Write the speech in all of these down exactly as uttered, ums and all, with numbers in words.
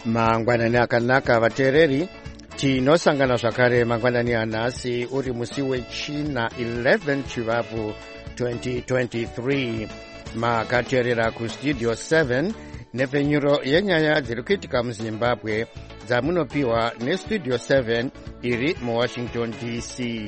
mangwanani akanaka vateereri, tinosangana zvakare mangwanani anhasi uri musi wechina eleven chivavu twenty twenty-three. Makateerera kustudio seven nepfenyuro yenyaya dziri kuitika muzimbabwe dzamunopiwa nestudio seven iri muwashington D C.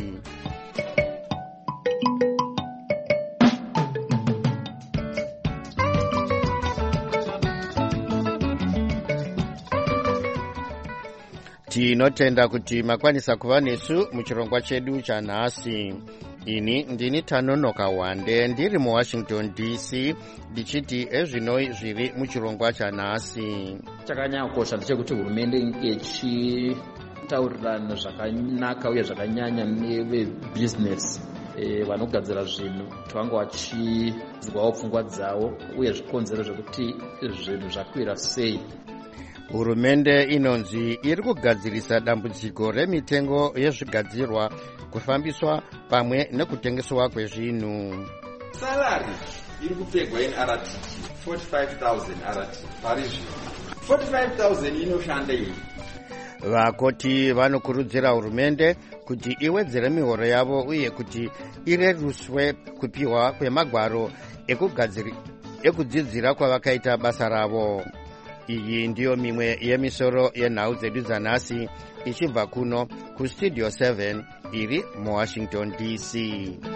Tinotenda kuti makwanisa kuva nesu muchirongwa chedu chanhasi. Ini ndini Tanonoka Wande ndiri muwashington D C ndichiti ezvinoi zviri muchirongwa chanhasi. Chakanyanya kukosha ndechekuti hurumende ichitaurirana zvakanaka uye zvakanyanya nevebusiness e, vanogadzira zvinhu kuti vange vachidzwawo pfungwa dzavo uye zvikonzero zvekuti zvinhu zvakwira sei. Hurumende inonzi iri kugadzirisa dambudziko remitengo yezvigadzirwa kufambiswa pamwe nekutengeswa kwezvinhu. Salary iri kupegwa in R T G forty-five thousand R T parizvino. forty-five thousand inoshanda iyi. Vakoti vanokurudzira hurumende kuti iwedzere mihoro yavo uye kuti ireruswe kupiwa kwemagwaro ekudzidzira kwavakaita basa ravo. Iyi ndiyo mimwe yemisoro yenhau dzedu dzanhasi ichibva kuno kustudio seven iri muwashington D C.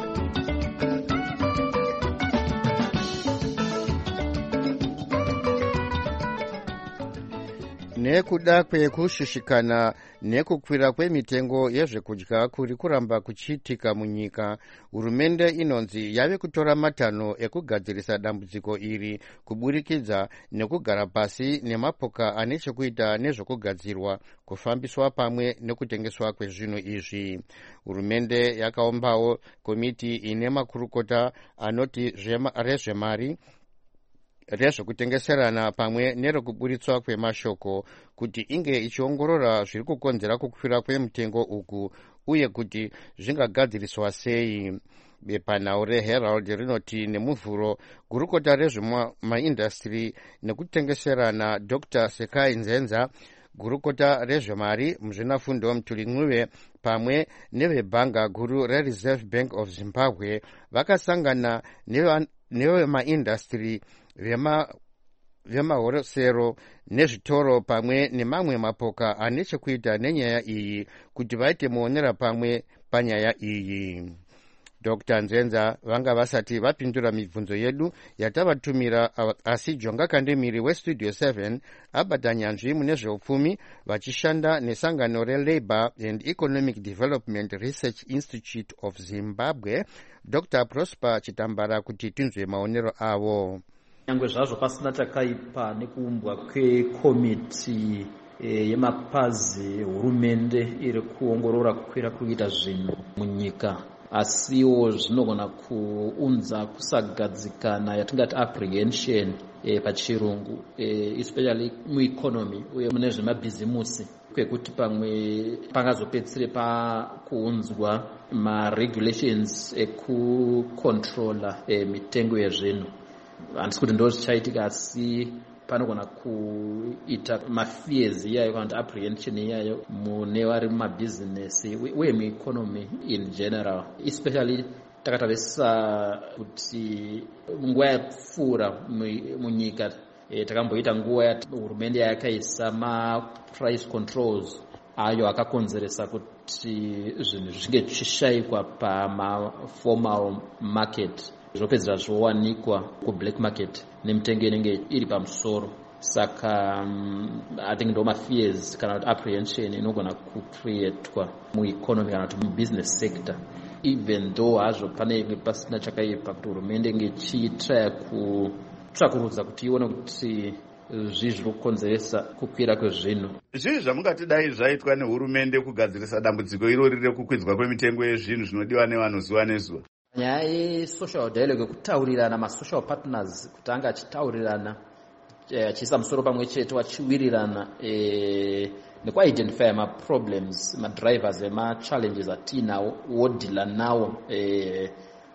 Nekuda kwekushushikana nekukwira kwemitengo yezvekudya kuri kuramba kuchiitika munyika, hurumende inonzi yave kutora matanho ekugadzirisa dambudziko iri kuburikidza nekugara pasi nemapoka ane chekuita nezvekugadzirwa, kufambiswa pamwe nekutengeswa kwezvinhu izvi. Hurumende yakaumbawo komiti ine makurukota anoti rezvemari, rezvekutengeserana pamwe nerekuburitswa kwemashoko kuti inge ichiongorora zviri kukonzera kukwira kwemitengo uku uye kuti zvingagadziriswa sei. Bepanhau reHerald rinoti nemuvhuro gurukota rezvemaindastri nekutengeserana Doctor Sekai Nzenza, gurukota rezvemari muzvinafundo Mtulin'uve pamwe nevebhanga guru reReserve Bank of Zimbabwe vakasangana nevemaindastri vemahorosero nezvitoro pamwe nemamwe mapoka ane chekuita nenyaya iyi kuti vaite muonera pamwe panyaya iyi. Doctor Nzenza vanga vasati vapindura mibvunzo yedu yatavatumira, asi Jonga Kandemiri westudio seven abata nyanzvi mune zveupfumi vachishanda nesangano reLabour and Economic Development Research Institute of Zimbabwe, Doctor Prosper Chitambara, kuti tinzwe maonero avo. Nyangwe zvazvo pasina chakaipa nekuumbwa kwekomiti yemapazi hurumende iri kuongorora kukwira kuita zvinhu munyika, asiwo zvinogona kuunza kusagadzikana yatingati apprehension e, pachirungu e, especially mueconomy uye mune zvemabhizimusi, kwekuti pamwe pangazopedzisire pakuunzwa maregulations ekucontrola e, mitengo yezvinhu. Handisi kuti ndo zvichaitika, asi panogona kuita mafears iyayo kana kuti apprehension iyayo mune vari mumabhizinesi uye mueconomy in general, especially takatarisa kuti nguva yapfuura munyika e, takamboita nguva yati hurumende yakaisa maprice controls ayo akakonzeresa kuti zvinhu zvinge zvichishayikwa pamaformal market zvopedzera zvowanikwa kublack market nemitengo inenge iri pamusoro. Saka um, I think ndo mafears kana kuti apprehension inogona kucreatwa mueconomy kana kuti mubusiness sector, even though hazvo pane pasina chakaipa kuti hurumende inge ichiitaya kutsvakurudza kuti ione kuti zvii zviri kukonzeresa kukwira kwezvinhu. Zvii zvamungati dai zvaitwa nehurumende kugadzirisa dambudziko irori rekukwidzwa kwemitengo yezvinhu zvinodiwa nevanhu zuva nezuva? Nyaya yesocial dialogue, kutaurirana masocial partners kuti anga achitaurirana achiisa musoro pamwe chete vachiwirirana e, nekuidentify maproblems, madrivers emachallenges atinawo wodhila nawo e,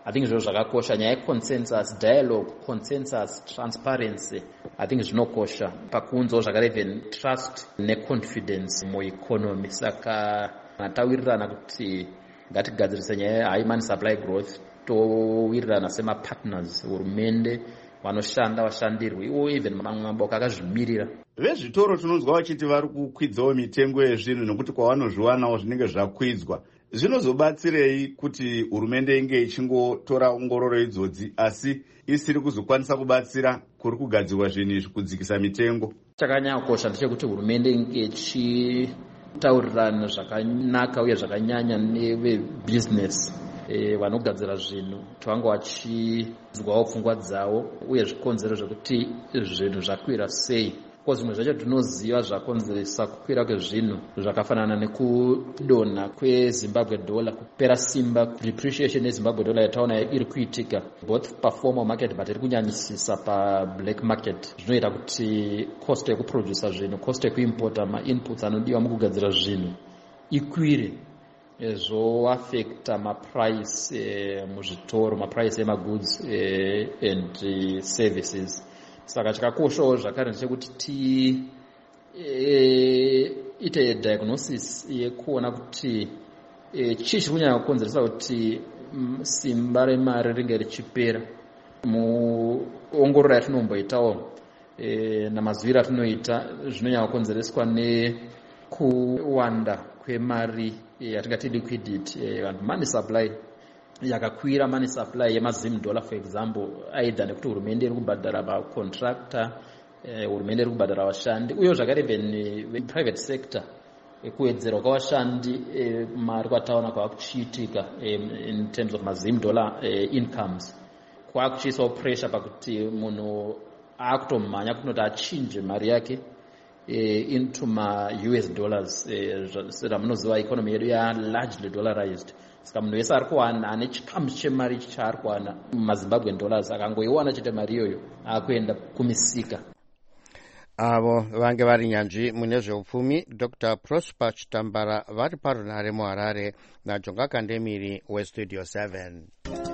I think zviro zvakakosha nyaya yeconsensus, dialogue, consensus, transparency. I think zvinokosha pakuunzawo zvakare even trust neconfidence mueconomy. Saka tawirirana kuti ngatigadzirise nyaya high money supply growth, towirirana semapartners, hurumende, vanoshanda vashandirwi, iwo even mamwe maboka akazvimirira. Vezvitoro tinonzwa vachiti vari kukwidzawo mitengo yezvinhu nokuti kwavanozviwanawo zvinenge zvakwidzwa. Zvinozobatsirei kuti hurumende inge ichingotora ongororo idzodzi asi isiri kuzokwanisa kubatsira kuri kugadzirwa zvinhu izvi kudzikisa mitengo? Chakanyakosha ndechekuti hurumende inge ichitaurirana zvakanaka uye zvakanyanya nevebusiness vanogadzira zvinhu, kuti vange vachizwawo pfungwa dzavo uye zvikonzero zvekuti zvinhu zvakwira sei. Ko zvimwe zvacho tinoziva zvakonzeresa kukwira kwezvinhu zvakafanana nekudonha kweZimbabwe dollar, kupera simba, depreciation yeZimbabwe dollar yataona iri kuitika both paformal market but iri kunyanyisisa pablack market. Zvinoita kuti cost yekuproducer zvinhu, cost yekuimporta ma-inputs anodiwa mukugadzira zvinhu ikwire, zvoaffecta maprice eh, muzvitoro, maprice emagoods eh, and uh, services. Saka chakakoshawo zvakare ndechekuti ti e, ite diagnosis yekuona kuti e, chii chiri kunyanya kukonzeresa kuti simba remari ringe richipera. Muongororo yatinomboitawo e, namaziviro atinoita zvinonyanya kukonzereswa nekuwanda kwemari yatingati liquidity, e, money supply yakakwira, money supply yemazim dollar for example, aidha nekuti hurumende iri kubhadhara macontractor, eh, hurumende iri kubhadhara vashandi, uye zvakare even private sector kuwedzerwa kwavashandi eh, mari kwataona kwakuchiitika eh, in terms of mazim dollar eh, incomes, kwakuchiisawo pressure pakuti munhu akutomhanya kunoti achinje mari yake eh, into ma U S dollars. eh, Seramunoziva economy yedu ya largely dollarized. Saka munhu wese ari kuwana ane chikamu chemari chaari kuwana maZimbabwean dollars akangoiwana chete mari iyoyo akuenda kumisika. Avo vange vari nyanzvi mune zveupfumi Doctor Prosper Chitambara vari parunare muHarare naJonga Kandemiri weStudio seven.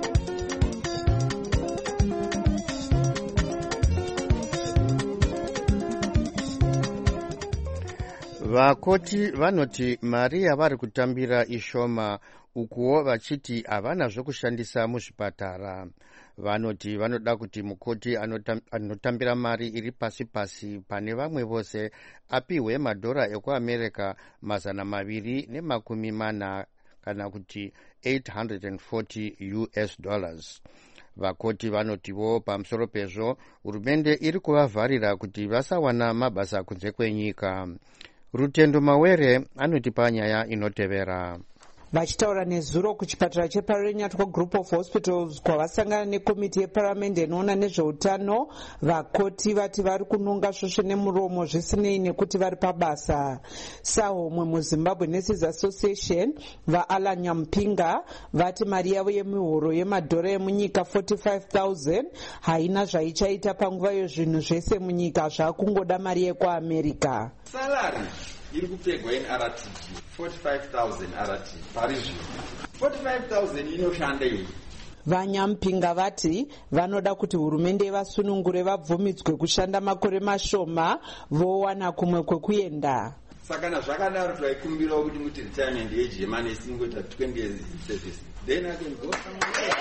Vakoti vanoti mari yavari kutambira ishoma, ukuwo vachiti havana zvokushandisa muzvipatara. Vanoti vanoda kuti mukoti anotambira mari iri pasi pasi pane vamwe vose apiwe madhora ekuAmerica mazana maviri nemakumi mana kana kuti eight hundred forty U S dollars. Vakoti vanotiwo pamusoro pezvo hurumende iri kuvavharira kuti vasawana mabasa kunze kwenyika. Rutendo Mawere anotipa nyaya inotevera. Vachitaura nezuro kuchipatara cheParirenyatwa Group of Hospitals kwavasangana nekomiti yeparamende inoona nezveutano, vakoti vati vari kunonga svosvo nemuromo zvisinei nekuti vari pabasa. Sahomwe muZimbabwe Nurses Association vaAlan Nyampinga vati mari yavo yemihoro yemadhora emunyika forty-five thousand haina zvaichaita panguva yezvinhu zvese munyika zvakungoda mari yekuAmerica. Salary iri kupfegwa in R T G forty-five thousand R T parizvino. forty-five thousand inoshandei? Vanyampinga vati vanoda kuti hurumende vasunungure vabvumidzwe kushanda makore mashoma vowana kumwe kwekuenda. Saka na zvakadaro twaikumbirawo kuti muti retirement age yemanesi ingoita twenty years in service, then I can go somewhere.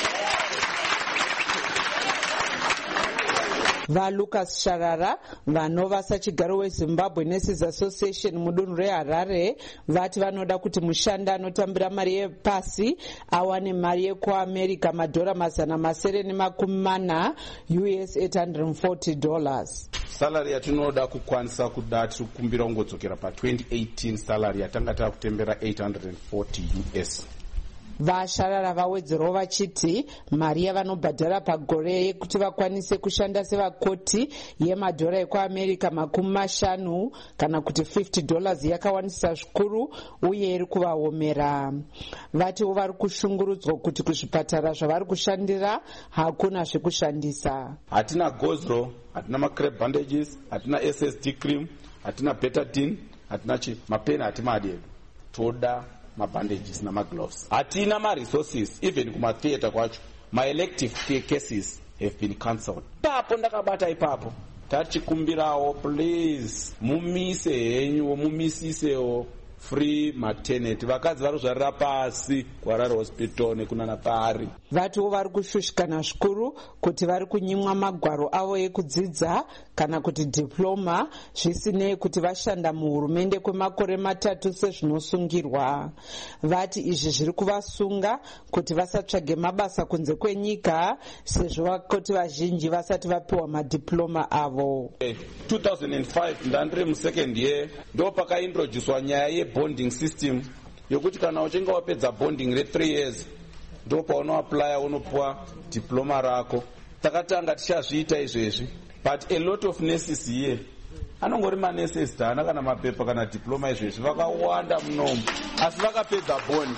VaLucas Sharara vanova sachigaro weZimbabwe Nurses Association mudunhu reHarare vati vanoda kuti mushanda anotambira mari yepasi awane mari yekuAmerica madhora mazana masere nemakumi mana U S eight hundred forty dollars. Salary yatinoda kukwanisa kuda tiri kukumbira kungodzokera pa twenty eighteen salary yatanga takutembera eight hundred forty U S. Vasharara vawedzerawo vachiti mari yavanobhadhara pagore yekuti vakwanise kushanda sevakoti yemadhora ekuAmerica makumi mashanu kana kuti fifty dollars yakawanisa zvikuru uye iri kuvaomera. Vatiwo vari kushungurudzwa kuti kuzvipatara zvavari kushandira hakuna zvekushandisa. Hatina gozro, hatina macrep bandages, hatina S S D cream, hatina betadine, hatina chi mapeni hatimadi. Toda mabandages namagloves. Hatina ma-resources, even kuma-theatre kwacho. My-elective cases have been cancelled. Papo ndakabata ipapo. Tachikumbirawo, please, mumise henyu, mumisisewo free maternity. Vakadzi vari kuzvarira pasi kwarari hospital nekunana pari. Vatiwo vari kushushikana zvikuru kuti vari kunyimwa magwaro avo ekudzidza kana kuti diploma zvisinei kuti vashanda muhurumende kwemakore matatu sezvinosungirwa. Vati izvi zviri kuvasunga kuti vasatsvage mabasa kunze kwenyika sezvo vakoti vazhinji vasati vapiwa madiploma avo. two thousand five ndandiri musecond year ndo pakaintroducwa nyaya yebonding system yokuti kana uchinge wapedza bonding re three years ndo paunoaplya unopuwa diploma rako. Takatanga tichazviita izvezvi, but a lot of nurses here anongori manurses dana kana mapepa kana diploma izvezvi vakawanda munomu asi vakapedza bond.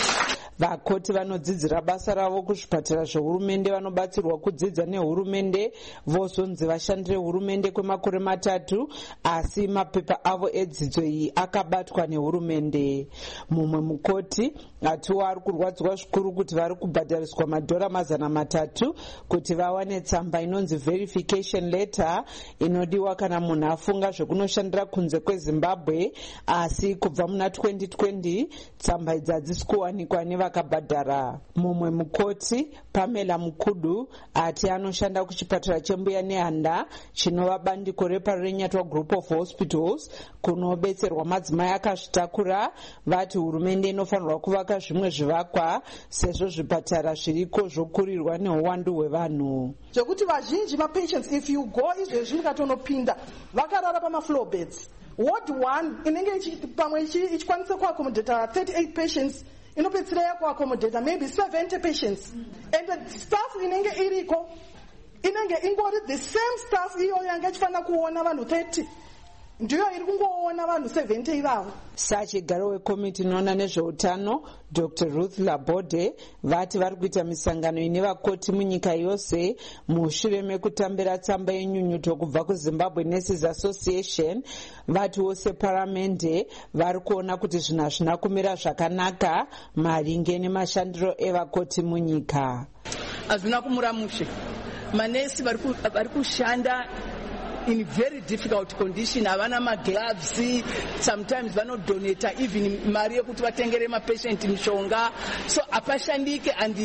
Vakoti vanodzidzira basa ravo kuzvipatara zvehurumende vanobatsirwa kudzidza nehurumende vozonzi vashandire hurumende kwemakore matatu asi mapepa avo edzidzo iyi akabatwa nehurumende. Mumwe mukoti atiwo ari kurwadziwa zvikuru kuti vari kubhadhariswa madhora mazana matatu kuti vawane tsamba inonzi verification letter inodiwa kana munhu afunga zvekunoshandira kunze kweZimbabwe, asi kubva muna twenty twenty tsamba idzi hadzisi kuwanikwa neva vakabhadhara. Mumwe mukoti Pamela Mukudu ati anoshanda kuchipatara chembuya nehanda chinova bandiko reParenyatwa Group of Hospitals kunobetserwa madzimai akazvitakura. Vati hurumende inofanirwa kuvaka zvimwe zvivakwa sezvo zvipatara zviriko zvokurirwa neuwandu hwevanhu. Zvekuti vazhinji mapatients if you go izvezvi mukatonopinda vakarara pamafloor beds. Ward one inenge pamwe ichikwanisa kuaccommodata thirty-eight patients inopedzisira yakuaccommodata maybe seventy patients, and the staff inenge iriko inenge ingori the same staff iyo yanga ichifanira kuona vanhu thirty ndiyo iri kungoona vanhu seventy ivavo. Sachigaro wekomiti inoona nezveutano Doctor Ruth Labode vati vari kuita misangano ine vakoti munyika yose mushure mekutambira tsamba yenyunyuto kubva kuZimbabwe Nurses Association. Vati wose paramende vari kuona kuti zvinhu hazvina kumira zvakanaka maringe nemashandiro evakoti munyika. Hazvina kumira mushe. Manesi vari kushanda in very difficult condition, havana magloves, sometimes vanodonata even mari yekuti vatengere mapatient mishonga, so apashandike and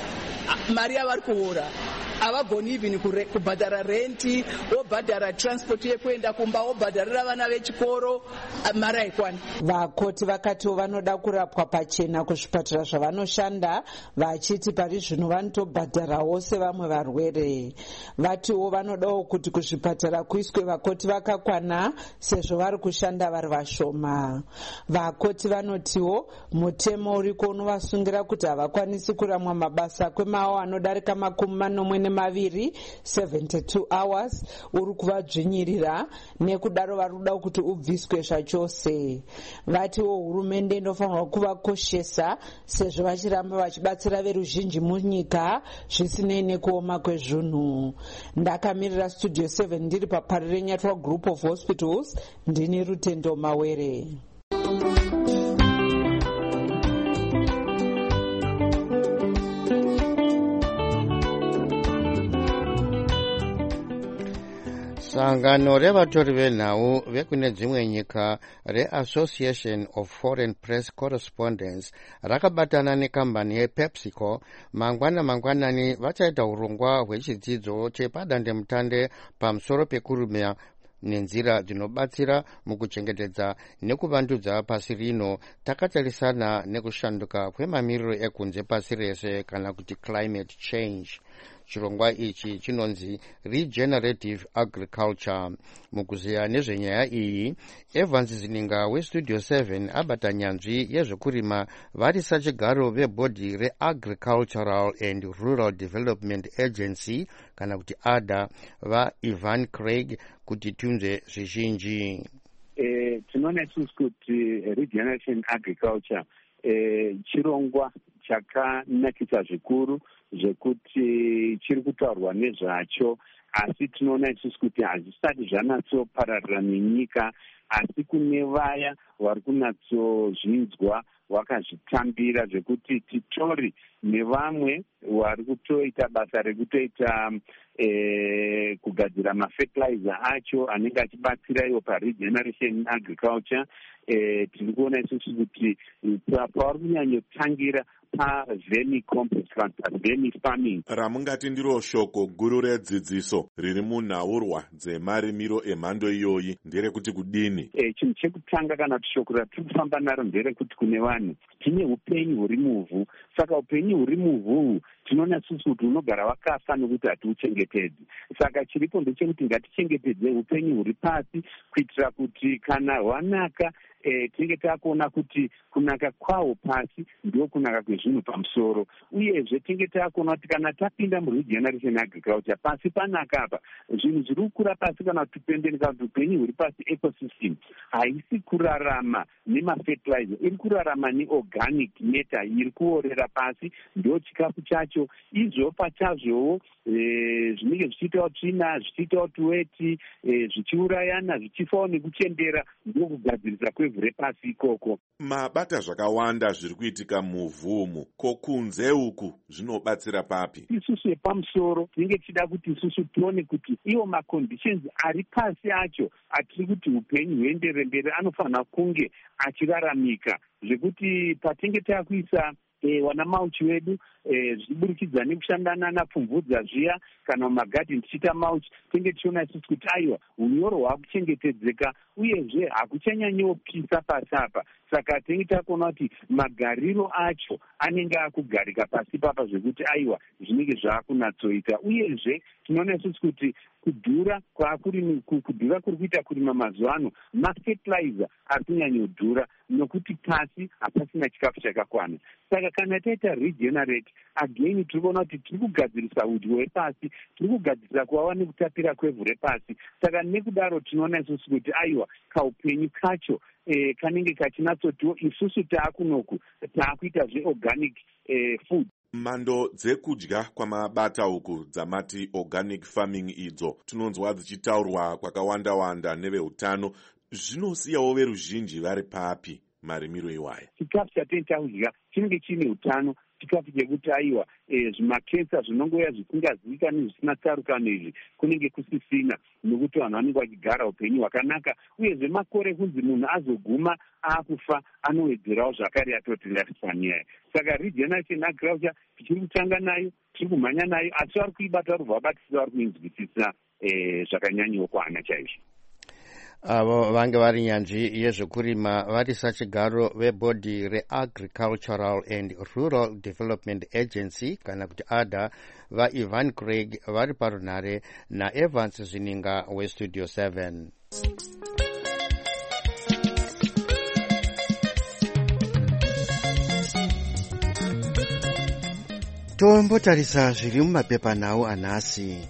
mari yavari kuora havagoni even kubhadhara renti, wobhadhara transport yekuenda kumba, wobhadharira vana vechikoro, mari haikwani. Vakoti vakatiwo vanoda kurapwa pachena kuzvipatara zvavanoshanda vachiti pari zvino vanotobhadharawo sevamwe varwere. Vatiwo vanodawo kuti kuzvipatara kuiswe vakoti vakakwana sezvo vari kushanda vari vashoma. Vakoti vanotiwo mutemo uriko unovasungira kuti havakwanisi kuramwa mabasa kwemawo anodarika makumi manomwe maviri seventy-two hours uri kuvadzvinyirira, nekudaro vari kuda kuti ubviswe zvachose. Vatiwo hurumende inofanirwa kuvakoshesa sezvo vachiramba vachibatsira veruzhinji munyika zvisinei nekuoma kwezvinhu. Ndakamirira Studio seven ndiri paParenyatwa Group of Hospitals, ndini Rutendo Mawere. Sangano revatori venhau vekune dzimwe nyika reAssociation of Foreign Press Correspondents rakabatana nekambani yePepsiCo mangwana mangwanani vachaita urongwa hwechidzidzo chepadandemutande pamusoro pekurumia nenzira dzinobatsira mukuchengetedza nekuvandudza pasi rino takatarisana nekushanduka kwemamiriro ekunze pasi rese kana kuti climate change. Chirongwa ichi chinonzi Regenerative Agriculture. Mukuziya nezvenyaya iyi, Evans Zininga weStudio seven abata nyanzvi yezvekurima vari sachigaro vebhodhi reAgricultural and Rural Development Agency kana kuti A D A vaIvan Craig kuti tunze zvizhinji. Eh, tinoona isusu kuti Regeneration Agriculture eh, chirongwa chakanakisa zvikuru zvekuti chiri kutaurwa nezvacho, asi tinoona isusu kuti hazvisati zvanatsopararira nenyika asi kune vaya vari kunatsozvinzwa wakazvitambira zvekuti titori nevamwe vari kutoita basa rekutoita eh, kugadzira mafertilizer acho anenge achibatsira iwo paregeneration agriculture. Eh, tiri kuona isusu kuti pavari kunyanyotangira pavemi complex kana pavemi farming. Ramungati ndiro shoko guru redzidziso riri munhaurwa dzemarimiro emhando iyoyi nderekuti kudini? E, chinhu chekutanga kana kuti shoko ratiri kufamba naro nderekuti kune vanhu tine upenyu huri muvhu. Saka upenyu huri muvhu tinoona susu kuti unogara wakafa nokuti hatiuchengetedzi. Saka chiripo ndechekuti ngatichengetedze upenyu huri pasi kuitira kuti kana hwanaka E, tinge takuona kuti kunaka kwawo pasi ndio kunaka kwezvinhu pamusoro. Uyezve tinge takuona kuti kana tapinda muregeneration agriculture pasi panaka apa zvinhu zviri kukura pasi kana kuti pembeni kana kuti upenyu huri pasi ecosystem haisi kurarama nemafertilizer, iri kurarama neorganic matter iri kuorera pasi, ndio chikafu chacho. Izvo pachazvowo e, zvinenge zvichiita tsvina, zvichiita tuweti, e, zvichiurayana, zvichifawo nekuchembera, ndio kugadzirisa kwe vhure pasi ikoko. Mabata zvakawanda zviri kuitika muvhu umu, ko kunze uku zvinobatsira papi? Isusu yepamusoro tinenge tichida kuti isusu tione kuti iwo maconditions ari pasi acho atiri kuti upenyu huendere mberi anofanira kunge achiraramika, zvekuti patinge takuisa E, wana mauchi wedu e, zviburikidza nekushandana napfumvudza zviya kana mumagadheni tichiita mauchi, tinge tichiona isusu kuti aiwa unyoro hwakuchengetedzeka uyezve hakuchanyanyopisa pasi apa. Saka tinge takuona kuti magariro acho anenge akugarika pasi papa zvekuti aiwa zvinenge zvaakunatsoita. Uyezve tinoona isusu kuti kudhura kwakuri kudhura kuri kuita kurima mazuva ano mafertilizer ari kunyanyodhura nokuti pasi hapasina chikafu chakakwana. Saka kana taita regenerate again tiri kuona kuti tiri kugadzirisa udyo hwepasi, tiri kugadzirisa kuvawa nekutapira kwevhu repasi. Saka nekudaro tinoona isusu kuti aiwa kaupenyu kacho e, kanenge kachinatsotiwo isusu taakunoku taakuita zveorganic e, food. Mhando dzekudya kwamabata uku dzamati organic farming idzo tinonzwa dzichitaurwa kwakawanda-wanda neveutano, zvinosiyawo veruzhinji vari papi marimiro iwaya? Chikafu chatinoita kudya chinenge chine utano, chikafu chekuti aiwa e, zvimakensa zvinongoya zvisingazivikanwi zvisina tsarukano izvi kunenge kusisina, nokuti vanhu vanenge vachigara upenyu hwakanaka. Uyezve makore kunzi munhu azoguma akufa anowedzerawo zvakare atoti laifespan. Saka regeneration agriculture tichiri kutanga nayo, tiri kumhanya nayo, asi vari kuibata vari vabatisi vari kuinzwisisa e, zvakanyanyiwo kwana chaizvo. Avo vange vari nyanzvi yezvekurima vari sachigaro vebhodhi reagricultural and rural development agency kana kuti ada vaIvan Craig vari parunhare naEvans Zvininga westudio seven. Tombotarisa zviri mumapepanhau anhasi.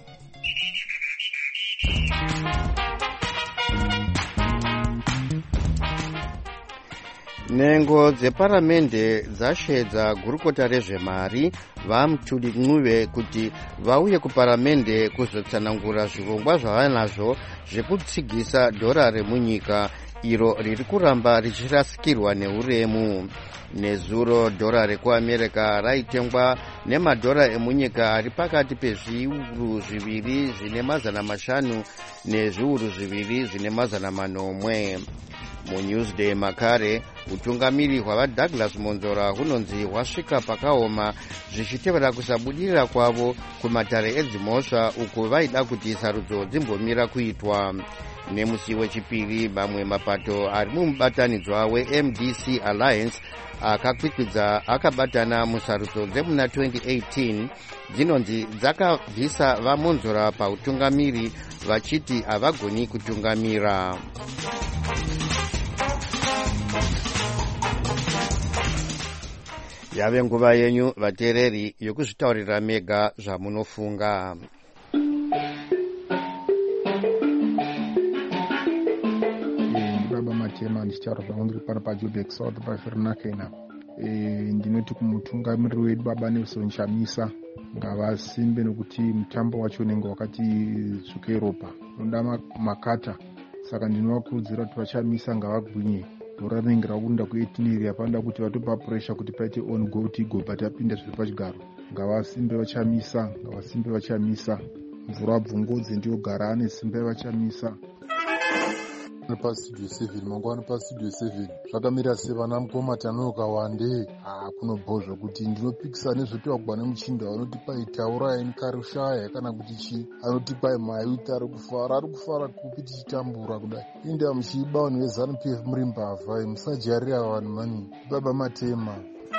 Nhengo dzeparamende dzasvedza gurukota rezvemari vaMutuli Ncube kuti vauye kuparamende kuzotsanangura zvirongwa zvavanazvo zvekutsigisa dhora remunyika iro riri kuramba richirasikirwa neuremu. Nezuro dhora rekuamerica raitengwa nemadhora emunyika ari pakati pezviuru zviviri zvine mazana mashanu nezviuru zviviri zvine mazana manomwe. MuNewsday makare utungamiri hwavaDouglas Monzora hunonzi hwasvika pakaoma zvichitevera kusabudirira kwavo kumatare edzimhosva uko vaida kuti sarudzo dzimbomira kuitwa. Nemusi wechipiri mamwe mapato ari mumubatanidzwa weM D C Alliance akakwikwidza akabatana musarudzo dzemuna twenty eighteen dzinonzi dzakabvisa vaMonzora pautungamiri vachiti havagoni kutungamira. Yave nguva yenyu vateereri yokuzvitaurira mega zvamunofunga. Baba Matema ndichitaura zvangu ndiri pano paJoburg South paFernakena. Ndinoti kumutungamiriri wedu Baba Nelson Chamisa ngavasimbe nokuti mutambo wacho unenge wakati tsvuke ropa, unoda makata. saka ndinovakurudzira kuti vachamisa ngavagwinye voranengira kunda kueighteen hapanda kuti vatopa pressure kuti paite on goal kuti igobva tapinda zviri pachigaro. Ngavasimbe vachamisa, ngavasimbe vachamisa. Mvura bvungodze ndiyogara ane simba vachamisa. Pastudio seven mangwana pastudio seven zvakamira sei vana mukoma tanoka wande ah kunobhozva kuti ndinopikisa nezvetiwa kubva nemuchinda vanoti pai taurai nkarushaya kana kuti chi anoti pai mayuta ari kufara ari kufara kupi tichitambura kudai inda muchiiba vanhu vezanu p f muri mbavha musajarira vanhu mani baba Matema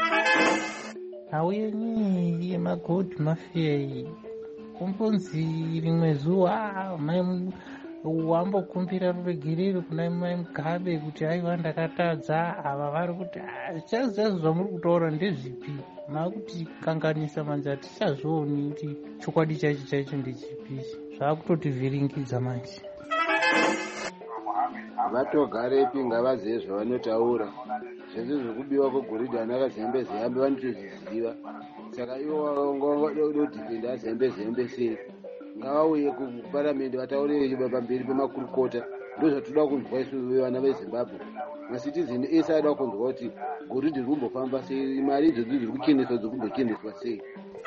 auyenyi yemagod mafia iyi kumbonzi rimwe zuva mai wambokumbira ruregerero kuna mai Mugabe kuti aiwa ndakatadza ava vari kuti zvichaziva zvamuri kutaura ndezvipi makuti kanganisa manzi tichazvioni kuti chokwadi chacho chaicho ndechipi zvaakutotivhiringidza manje. Vatogarepi ngavazive zvavanotaura zvese zvekubiwa kwegoridhe ana kazembe zembe vanotozviziva saka ivo vangavada kudhifenda zembe zembe sei ngavauye kuparamende vataurire pamberi pemakurukota ndozvatoda kunzwa isu vana veZimbabwe. Masitizeni ese ada kunzwa kuti goridhe rikumbofamba sei mari idzodzo dziri kucheneswa dzikumbochenесwa sei.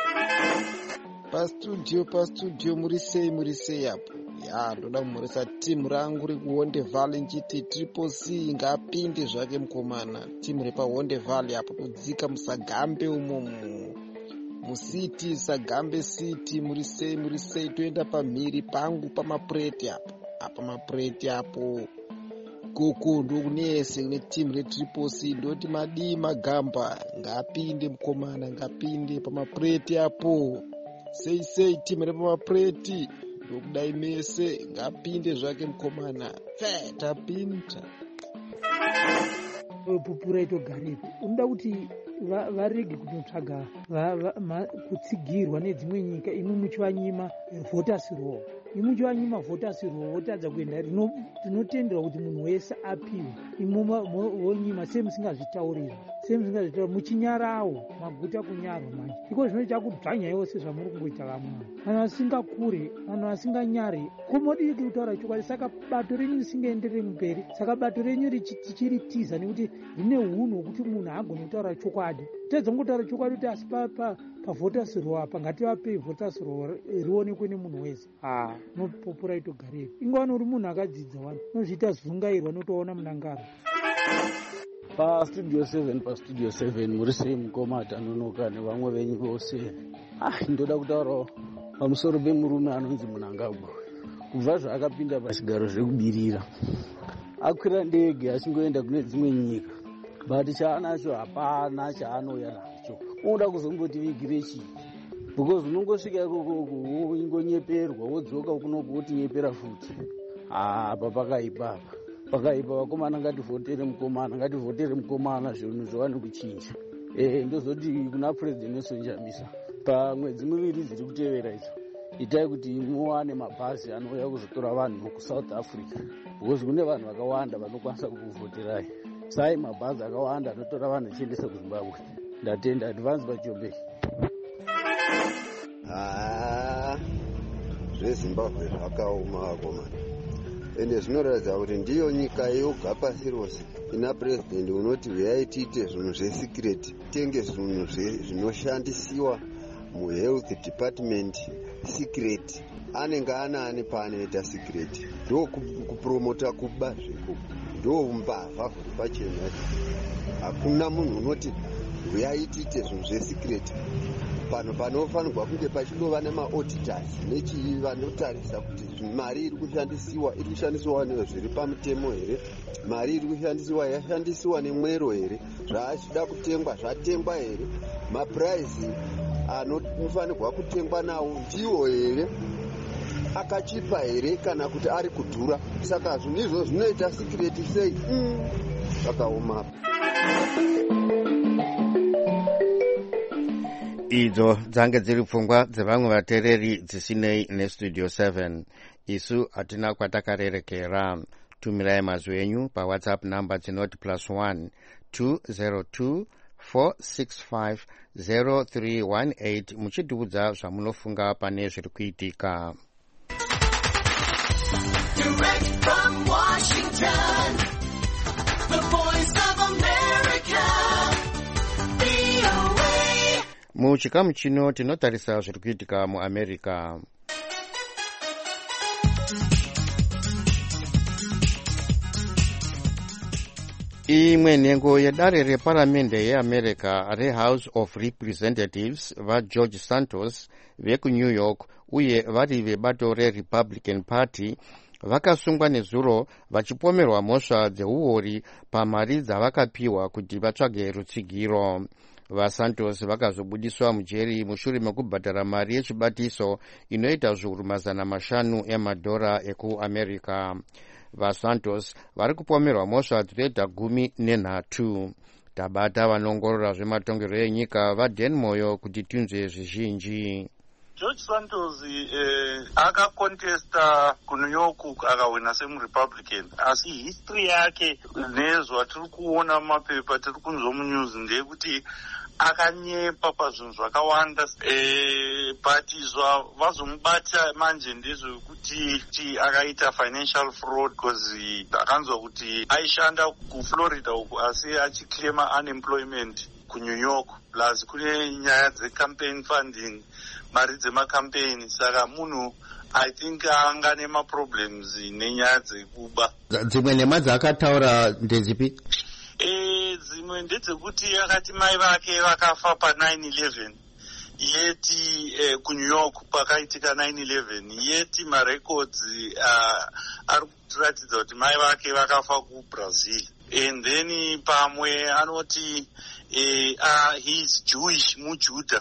Pastudio pastudio muri sei muri sei apo ya ndoda kumhoresa timu rangu rekuhonde valley nchiti triple c ngapinde zvake mukomana timu repahonde valley apo kudzika musagambe umomo musiti sagambe city muri sei muri sei toenda pamhiri pangu pamapureti apo apa mapureti apo koko ndokunese kune timu retriple c ndoti madii magamba ngapinde mukomana ngapinde pamapureti apo sei sei timu repamapureti ndokudai mese ngapinde zvake mukomana fe tapinda pupura itogarepo unoda kuti varege kunotsvaga kutsigirwa nedzimwe nyika imi muchivanyima voters law imi muchivanyima voters law votadza kuenda rinotenderwa kuti munhu wese apiwe imi vonyima sei musingazvitaurira sei musingazvitaurira muchinyarawo maguta kunyarwa manje iko zvinoita kudzvanya yose zvamuri kungoita vamwe vanhu vasingakure vanhu vasinganyare komodii kutaura chokwadi saka bato renyu risingaenderere mberi saka bato renyu richiritiza nekuti rine hunhu hwekuti munhu agone kutaura chokwadi tedza kungotaura chokwadi kuti asi pavhoters law apa ngativapei vhoters law rionekwe nemunhu wese ha nopopura itogarepo ingwani uri munhu akadzidza wani nozviita zvungairwa notoona munangaro. Pastudio seven pastudio seven muri sei mukoma tanonoka nevamwe venyu vose ah ndoda kutaurawo pamusoro pemurume anonzi Mnangagwa kubva zvaakapinda pachigaro zvekubirira akwira ndege achingoenda kune dzimwe nyika but chaanacho hapana chaanouya nacho unoda kuzombotivigire chii because unongosvika ikoko ingonyeperwa wodzoka kunoko wotinyepera futi apa pakaipapa pakaipa vakomana ngativhotere mukomana ngativhotere mukomana zvinhu zvawane kuchinja eh ndozoti kuna president Nelson Chamisa pamwedzi miviri dziri kutevera idzo itai kuti muwane mabhazi anouya kuzotora vanhu kuSouth Africa because kune vanhu vakawanda vanokwanisa kukuvhoterai sai mabhazi akawanda anotora vanhu chiendesa kuZimbabwe. Ndatenda advance pachobe. Ah zveZimbabwe zvakaoma akomana ende zvinoratidza kuti ndiyo nyika yoga pasi rose ina president unoti uyai tiite zvinhu zvesikireti tenge zvinhu zvinoshandisiwa muhealth department sikireti anenge anaani paanoita sikireti ndo kupromota kuba zveko ndo umbavha huri pachena hakuna munhu unoti uyai tiite zvinhu zvesikireti pano panofanirwa kunge pachindova nemauditors nechii vanotarisa kuti mari iri kushandisiwa iri kushandisiwa nezviri pamutemo here mari iri kushandisiwa yashandisiwa nemwero here zvaachida kutengwa zvatengwa here mapuraizi anofanirwa kutengwa nawo ndiwo here akachipa here kana kuti ari kudhura saka zvinhu izvo zvinoita sikireti sei zvakaoma idzo dzange dziri pfungwa dzevamwe vateereri dzisinei nestudio seven isu hatina kwatakarerekera. Tumirai mazwi enyu pawhatsapp namba dzinoti plus one two zero two four six five zero three one eight muchitiudza zvamunofunga pane zviri kuitika. Direct from Washington. muchikamu chino tinotarisa zviri kuitika muamerica. Imwe nhengo yedare reparamende yeamerica rehouse of representatives vageorge santos vekunew york uye vari vebato rerepublican party vakasungwa nezuro vachipomerwa mhosva dzeuori pamari dzavakapiwa kuti vatsvage rutsigiro. vasantos vakazobudiswa mujeri mushure mekubhadhara mari yechibatiso inoita zviuru mazana mashanu emadhora ekuamerica. vasantos vari kupomerwa mhosva dzinoita gumi nenhatu. tabata vanoongorora zvematongerwo enyika vadenmoyo kuti tinzwe zvizhinji. George Santos eh, akakontesta kuNew York akawina semurepublican, asi history yake nezvatiri kuona mumapepa tiri kunzwa munews ndeyekuti akanyepa pazvinhu zvakawanda eh, but izva vazomubata manje ndezvekuti akaita financial fraud because akanzwa kuti aishanda kuFlorida uku asi achiclaima unemployment kuNew York plus kune nyaya dzecampaign funding, mari dzemacampaign. Saka munhu I think anga nemaproblems nenyaya dzekuba. Dzimwe nhema dzakataura ndedzipi? Eh, dzimwe ndedzekuti akati mai vake vakafa pa nine eleven, yeti eh, kuNew York pakaitika nine eleven, yeti marecords uh, ari kuratidza kuti mai vake vakafa kuBrazil. And then pamwe anoti eh, uh, he is Jewish, muJudha,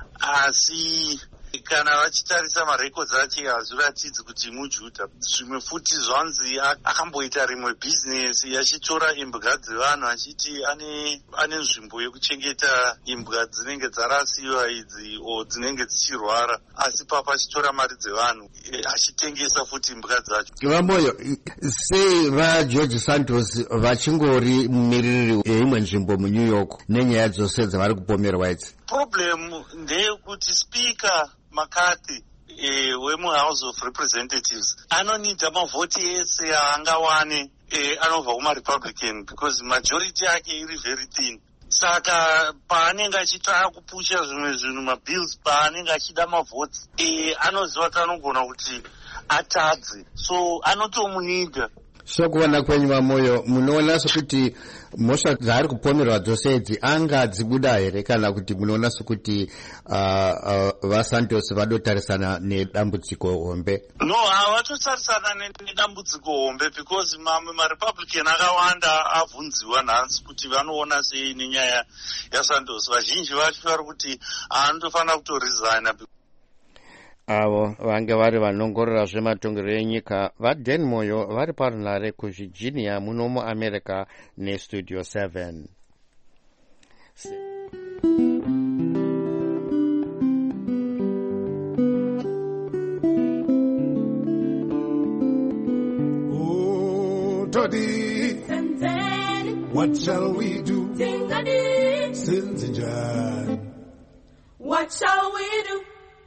asi kana vachitarisa marecords ache hazviratidzi kuti muJudha. Zvimwe futi zvanzi akamboita rimwe business achitora imbwa dzevanhu achiti ane ane nzvimbo yekuchengeta imbwa dzinenge dzarasiwa idzi o dzinenge dzichirwara, asi papa achitora mari dzevanhu achitengesa futi imbwa dzacho. Vamoyo, sei vaGeorge Santos vachingori mumiririri yeimwe nzvimbo muNew York nenyaya dzose dzavari kupomerwa idzi? Problem ndeyekuti speaker McCarthy eh, wemuhouse of representatives anonidha mavhoti ese aangawane eh, anobva kumarepublican because majority yake iri very thin. Saka paanenge achitaya kupusha zvimwe zvinhu mabills, paanenge achida mavhoti eh, anoziva kuti anogona kuti atadze, so anotomunidha. So kuona kwenyu Vamoyo, munoona sokuti mhosva dzaari kupomerwa dzose idzi anga dzibuda here kana kuti munoona sokuti uh, uh, vaSantos vadotarisana nedambudziko hombe? No, havatotarisana nedambudziko hombe because mamwe marepublican akawanda abvunziwa nhansi kuti vanoona sei nenyaya yaSantos. Vazhinji vacho vari kuti anotofanira kutoresigna. Avo vange vari vanongorora zvematongerwo enyika vadenmoyo vari parunhare kuvirginia muno muamerica nestudio seven. Oh, Toddy, what shall we do? Sins and John, what shall we do?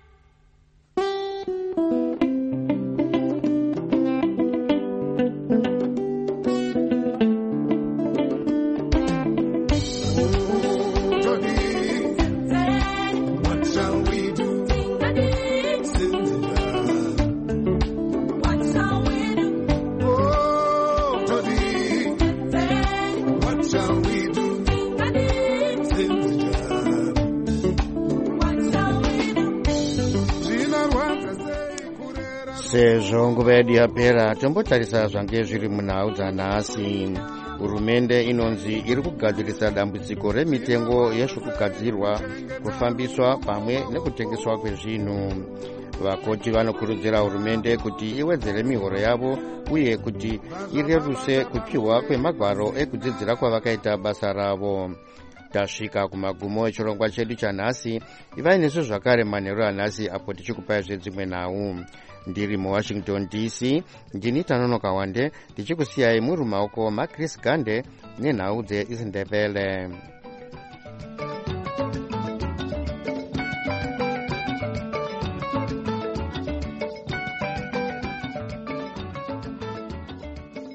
Sezvo nguva yedu yapera, tombotarisa zvange zviri munhau dzanhasi. Hurumende inonzi iri kugadzirisa dambudziko remitengo yezvokugadzirwa, kufambiswa pamwe nekutengeswa kwezvinhu. Vakoti vanokurudzira hurumende kuti iwedzere mihoro yavo uye kuti ireruse kupiwa kwemagwaro ekudzidzira kwavakaita basa ravo. Tasvika kumagumo echirongwa chedu chanhasi. Ivai nesu zvakare manheru anhasi apo tichikupai zvedzimwe nhau. Ndiri muWashington D C, ndini Tanonoka Wande, ndichikusiyai muri mumaoko maChris Gande nenhau dzeIsindebele.